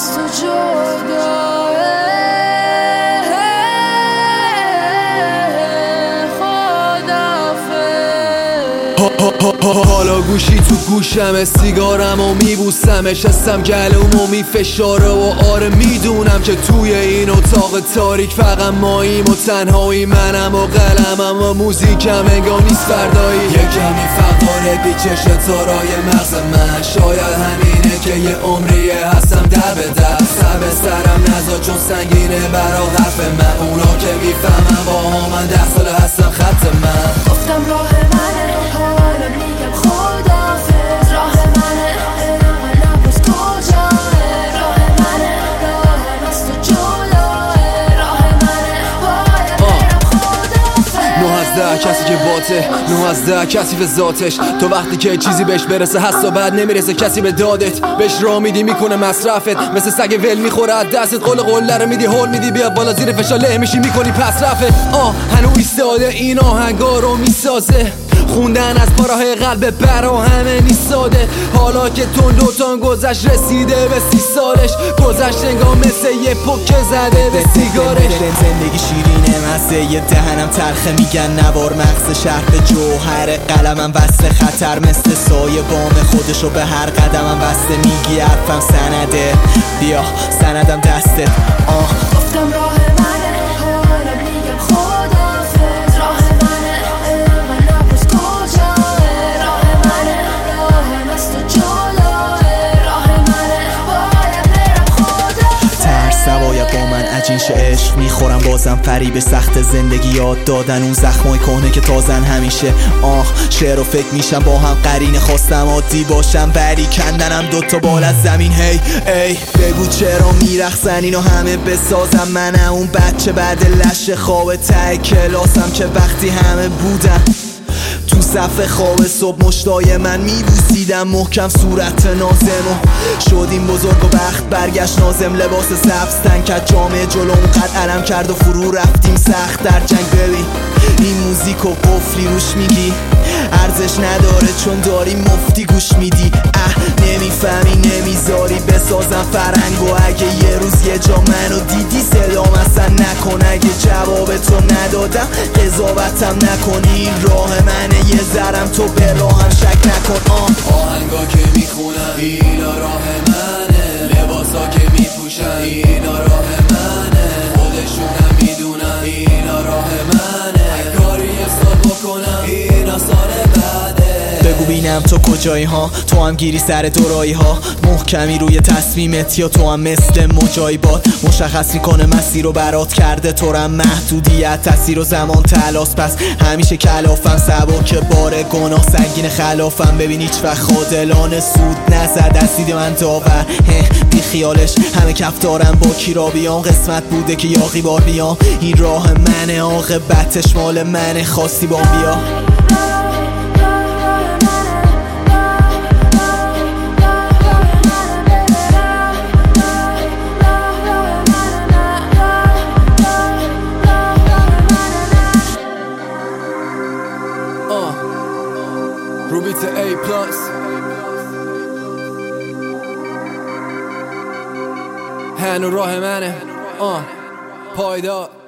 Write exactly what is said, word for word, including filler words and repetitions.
از تو جدا حالا گوشی تو گوشمه، سیگارم و میبوسمش، هستم گلوم و میفشاره و آره میدونم که توی این اتاق تاریک فقط ماییم و تنهایی، منم و قلمم و موزیکم انگار نیست فردایی. یه کمی فقاره بیچش تارای مغز من، شاید همینه که یه عمریه هستم در به در. سر به سرم نزا چون سنگینه برا حرف من، اونا که میفهمن با ها من ده ساله هستم خط من. گفتم راه منه، حالا میگم خداحافظ. راه منه، نپرس کجاه. راه منه، راه از تو جداه. راه منه، باید برم خداحافظ. نه از ده کسی که باته، نه از ده کسی به ذاتش. تو وقتی که چیزی بهش برسه هست و بعد نمیرسه کسی به دادت. بهش راه میدی میکنه مصرفت، مثل سگ ول میخوره از دستت. قول قله رو میدی هول میدی بیا بالا، زیر فشار له میشی میکنی پس رفت. آه هنو ایستاده این آهنگا رو میسازه، خوندن از پاراهای قلب برا همه نیست ساده. حالا که تون دوتان گذشت رسیده به سی سالش، گذشت انگار مثل یه پوکه زده به سیگارش. زندگی شیرینه مزه یه دهنم تلخه، میگن نوار مغز شهر به جوهر قلمم وصل خطر، مثل سایه بام خودشو به هر قدمم بسته. میگی حرفم سنده، بیا سندم دستت. آه گفتم راه منه، حالا میگم خداحافظ. راه منه، من نپرس کجاه. راه منه، راه از تو جداه. راه منه، باید برم خداحافظ. ترس نباید با من عجینش عشق میخورم بازم، فریب سخت زندگی یاد دادن اون زخمای کهنه که تازن همیشه. آه شعر و فکر میشم با هم قرینه، خواستم عادی باشم ولی کندنم دوتا بال از زمین. هی ای بگو چرا میرخصن اینو همه بسازم، منم اون بچه بعد لش خواب ته کلاسم که وقتی همه بودن تو صف خواب صبح مشتای من میبوسیدم محکم صورت نازمو. شدیم بزرگ و بخت برگشت نازم، لباس سبز تن کرد جامعه جلوم قد علم کرد و فرو رفتیم سخت در جنگ. ببین این موزیک و قفلی روش میگی ارزش نداره چون داری مفتی گوش میدی. اه نمیفهمی نمیذاری بسازم فرنگ، و اگه یه روز یه جا منو دیدی صدام اصلا نکن. اگه جواب تو ندادم قضاوتم نکنی، راه منه یه ذرم تو به راهم شک نکن. آه آهنگا که میخونم اینا راه منه، لباسا که میپوشن اینا راه منه، خودشونم میدونن اینا راه منه. کاری حساب بکنم اینا سال بعده. بگو بینم تو کجایی ها، تو هم گیری سر دورایی ها، محکمی روی تصمیمت یا تو هم مثل مجایبات مشخص میکنه مسیر رو برات کرده. تو هم محدودیت تاثیر و زمان تلاس، پس همیشه کلافم سبا که بار گناه سنگین خلافم. ببین هیچ وقت خادلانه سود نزد از دید من داور، بی خیالش همه کف دارم با کی را بیام. قسمت بوده که یاقی بار بیام، این راه منه عاقبتش مال منه، خواستی با بیا. روبیت A پلاس هنو راه منه. آه پایدار